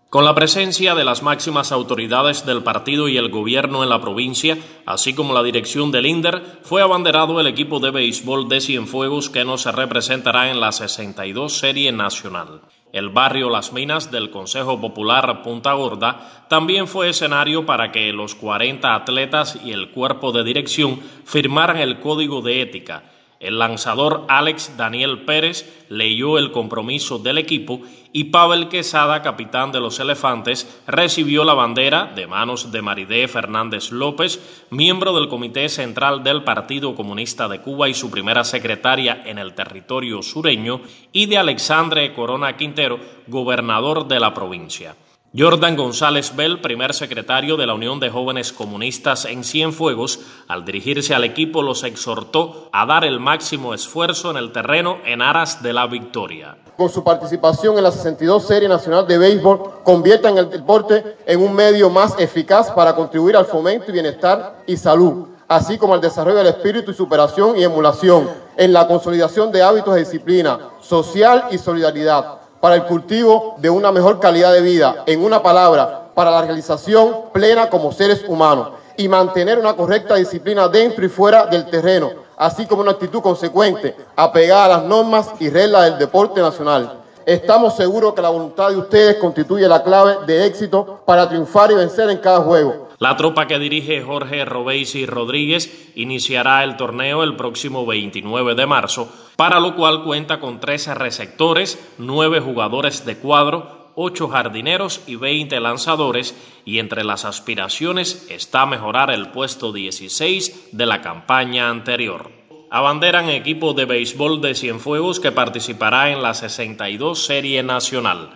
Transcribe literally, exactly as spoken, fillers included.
Con la presencia de las máximas autoridades del partido y el gobierno en la provincia, así como la dirección del INDER, fue abanderado el equipo de béisbol de Cienfuegos que nos representará en la sesenta y dos Serie Nacional. El barrio Las Minas del Consejo Popular Punta Gorda también fue escenario para que los cuarenta atletas y el cuerpo de dirección firmaran el código de ética. El lanzador Alex Daniel Pérez leyó el compromiso del equipo y Pavel Quesada, capitán de los Elefantes, recibió la bandera de manos de Maridé Fernández López, miembro del Comité Central del Partido Comunista de Cuba y su primera secretaria en el territorio sureño, y de Alexandre Corona Quintero, gobernador de la provincia. Jordan González Bell, primer secretario de la Unión de Jóvenes Comunistas en Cienfuegos, al dirigirse al equipo los exhortó a dar el máximo esfuerzo en el terreno en aras de la victoria. Con su participación en la sesenta y dos Serie Nacional de Béisbol, conviertan el deporte en un medio más eficaz para contribuir al fomento y bienestar y salud, así como al desarrollo del espíritu y superación y emulación, en la consolidación de hábitos de disciplina social y solidaridad, para el cultivo de una mejor calidad de vida, en una palabra, para la realización plena como seres humanos, y mantener una correcta disciplina dentro y fuera del terreno, así como una actitud consecuente, apegada a las normas y reglas del deporte nacional. Estamos seguros que la voluntad de ustedes constituye la clave de éxito para triunfar y vencer en cada juego. La tropa que dirige Jorge Robesi Rodríguez iniciará el torneo el próximo veintinueve de marzo, para lo cual cuenta con trece receptores, nueve jugadores de cuadro, ocho jardineros y veinte lanzadores, y entre las aspiraciones está mejorar el puesto dieciséis de la campaña anterior. Abanderan equipo de béisbol de Cienfuegos que participará en la sesenta y dos Serie Nacional.